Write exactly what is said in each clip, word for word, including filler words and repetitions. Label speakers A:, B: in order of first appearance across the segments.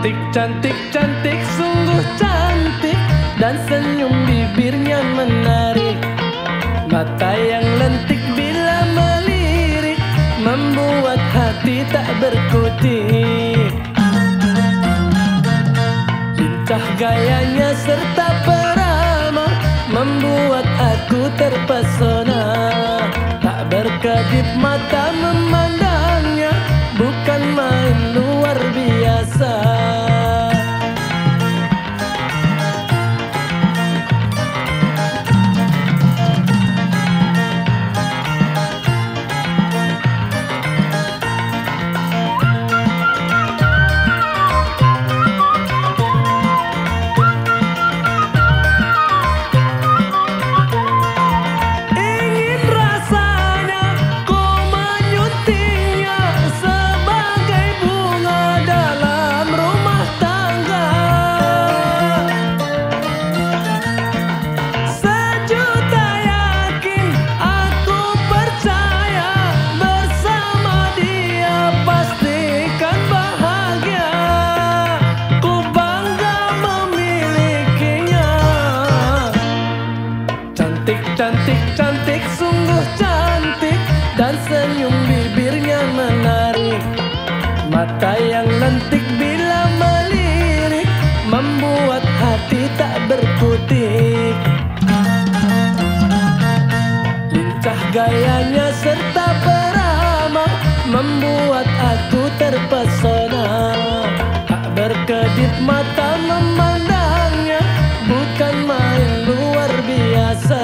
A: Cantik, cantik, cantik, sungguh cantik. Dan senyum bibirnya menarik. Mata yang lentik bila melirik, membuat hati tak berkutik. Lincah gayanya serta peramah, membuat aku terpesona. Tak berkedip mata memandangnya, bukan main luar biasa. Cantik, cantik, sungguh cantik. Dan senyum bibirnya menarik. Mata yang lentik bila melirik, membuat hati tak berkutik. Lincah gayanya serta peramah, membuat aku terpesona. Tak berkedip mata memandangnya, bukan main luar biasa.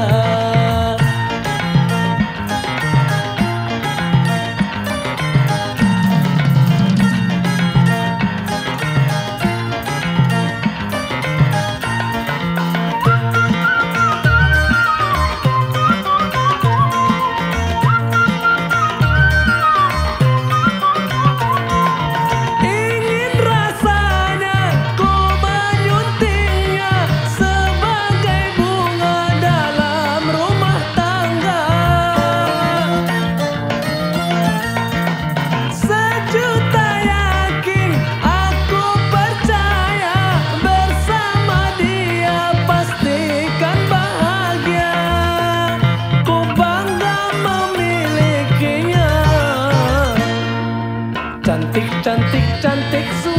A: Cantik, cantik, cantik.